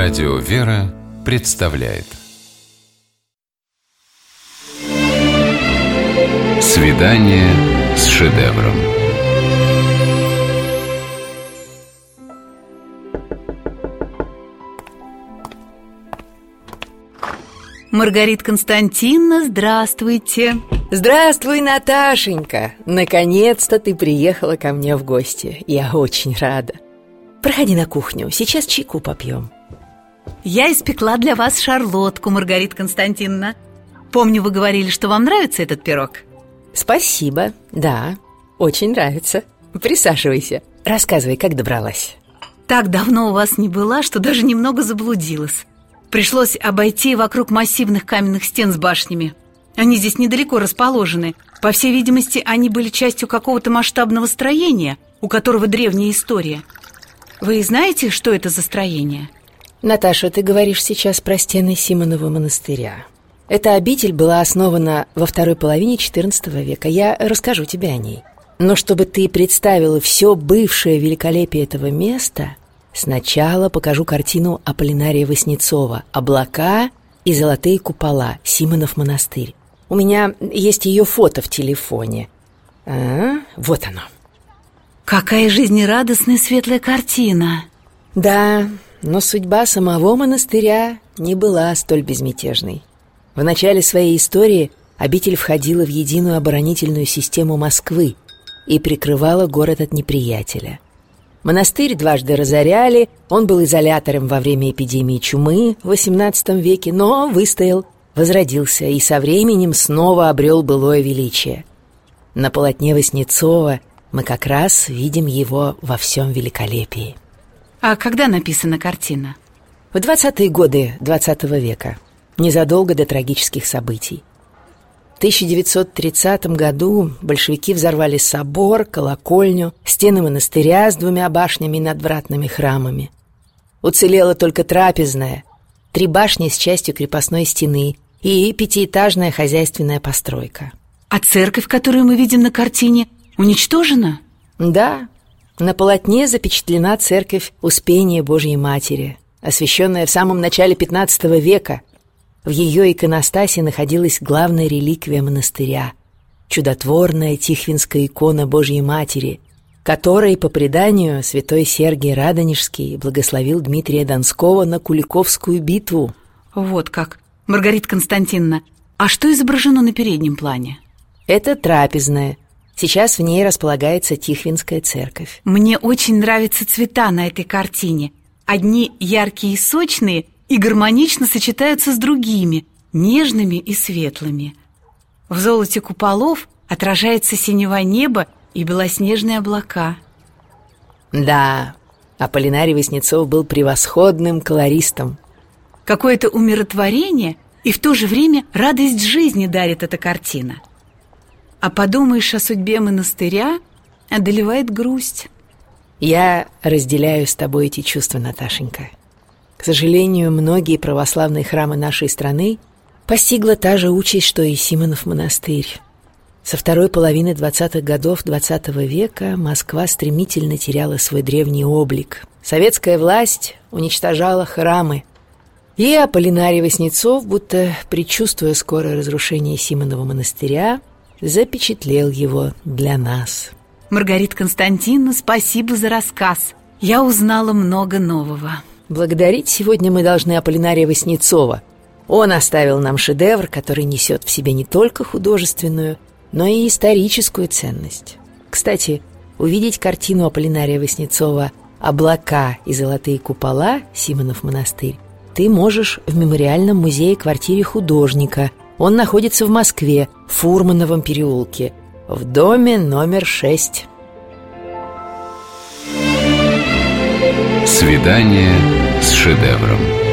Радио «Вера» представляет «Свидание с шедевром». Маргарита Константиновна, здравствуйте. Здравствуй, Наташенька. Наконец-то ты приехала ко мне в гости. Я очень рада. Проходи на кухню, сейчас чайку попьем. Я испекла для вас шарлотку, Маргарита Константиновна. Помню, вы говорили, что вам нравится этот пирог. Спасибо, да, очень нравится. Присаживайся, рассказывай, как добралась. Так давно у вас не была, что даже немного заблудилась. Пришлось обойти вокруг массивных каменных стен с башнями. Они здесь недалеко расположены. По всей видимости, они были частью какого-то масштабного строения, у которого древняя история. Вы знаете, что это за строение? Наташа, ты говоришь сейчас про стены Симонова монастыря. Эта обитель была основана во второй половине XIV века. Я расскажу тебе о ней. Но чтобы ты представила все бывшее великолепие этого места, сначала покажу картину Аполлинария Васнецова «Облака и золотые купола. Симонов монастырь». У меня есть ее фото в телефоне. Вот оно. Какая жизнерадостная светлая картина. Да, но судьба самого монастыря не была столь безмятежной. В начале своей истории обитель входила в единую оборонительную систему Москвы и прикрывала город от неприятеля. Монастырь дважды разоряли, он был изолятором во время эпидемии чумы в XVIII веке, но выстоял, возродился и со временем снова обрел былое величие. На полотне Васнецова мы как раз видим его во всем великолепии. А когда написана картина? В 20-е годы XX века, незадолго до трагических событий. В 1930 году большевики взорвали собор, колокольню, стены монастыря с 2 башнями и надвратными храмами. Уцелела только трапезная, 3 башни с частью крепостной стены и 5-этажная хозяйственная постройка. А церковь, которую мы видим на картине, уничтожена? Да, на полотне запечатлена церковь Успения Божьей Матери, освященная в самом начале XV века. В ее иконостасе находилась главная реликвия монастыря – чудотворная тихвинская икона Божьей Матери, которой, по преданию, святой Сергий Радонежский благословил Дмитрия Донского на Куликовскую битву. Вот как. Маргарита Константиновна, а что изображено на переднем плане? Это трапезная. Сейчас в ней располагается Тихвинская церковь. Мне очень нравятся цвета на этой картине. Одни яркие и сочные и гармонично сочетаются с другими, нежными и светлыми. В золоте куполов отражается синева неба и белоснежные облака. Да, Аполлинарий Васнецов был превосходным колористом. Какое-то умиротворение и в то же время радость жизни дарит эта картина. А подумаешь о судьбе монастыря, одолевает грусть. Я разделяю с тобой эти чувства, Наташенька. К сожалению, многие православные храмы нашей страны постигла та же участь, что и Симонов монастырь. Со второй половины 20-х годов XX века Москва стремительно теряла свой древний облик. Советская власть уничтожала храмы. И Аполлинарий Васнецов, будто предчувствуя скорое разрушение Симонова монастыря, запечатлел его для нас. Маргарита Константиновна, спасибо за рассказ. Я узнала много нового. Благодарить сегодня мы должны Аполлинария Васнецова. Он оставил нам шедевр, который несет в себе не только художественную, но и историческую ценность. Кстати, увидеть картину Аполлинария Васнецова «Облака и золотые купола. Симонов монастырь» ты можешь в мемориальном музее-квартире художника. Он находится в Москве, в Фурмановом переулке, в доме номер 6. «Свидание с шедевром».